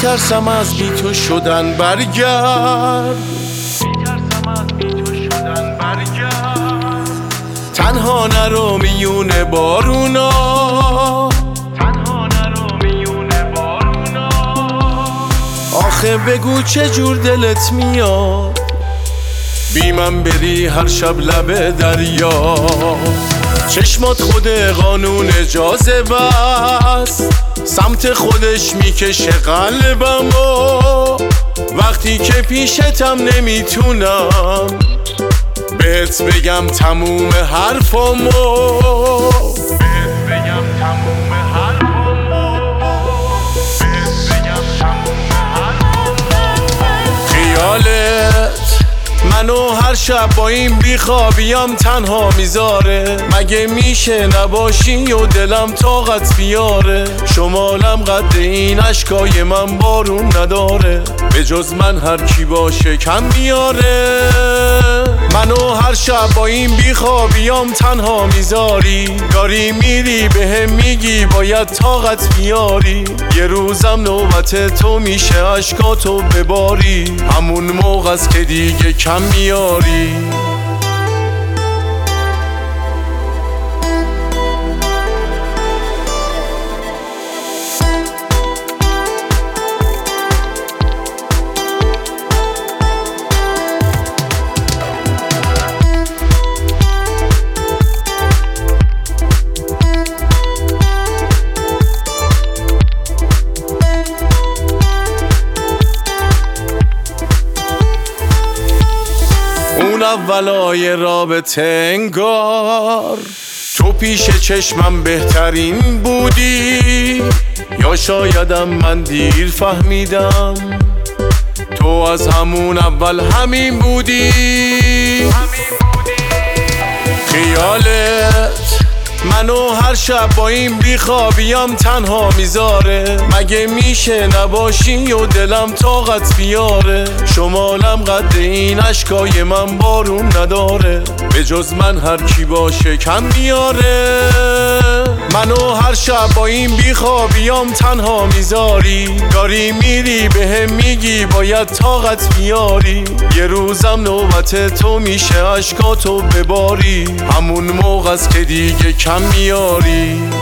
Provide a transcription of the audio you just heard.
میترسم از بی تو شدن برگرد، تنها نرو میونه بارونا، آخه بگو چه جور دلت میاد بی من بری هر شب لب دریا. چشمات خود قانون جاذبه است، سمت خودش میکشه قلبمو، وقتی که پیشتم نمیتونم بهت بگم تموم حرفامو، خیالت منو هر شب با این بیخوابیم تنها میذاره، مگه میشه نباشی و دلم طاقت بیاره، شمالم قد این اشکای من بارون نداره، به جز من هر کی باشه کم میاره، منو هر شب با این بیخوابیم تنها میذاری، داری میری بهم میگی باید طاقت بیاری، یه روزم نوبت تو میشه اشکاتو بباری، همون موقع است که دیگه کم میاری. اون اولای رابطه انگار تو پیش چشمم بهترین بودی، یا شایدم من دیر فهمیدم تو از همون اول همین بودی، خیالت منو هر شب با این بیخوابیم تنها میذاره، مگه میشه نباشی و دلم طاقت بیاره، شمالم قد این اشکای من بارون نداره، به جز من هر کی باشه کم میاره، منو هر شب با این بیخوابیم تنها میذاری، داری میری بهم میگی باید طاقت بیاری، یه روزم نوبت تو میشه اشکاتو بباری، همون موقع است که دیگه کم میاری.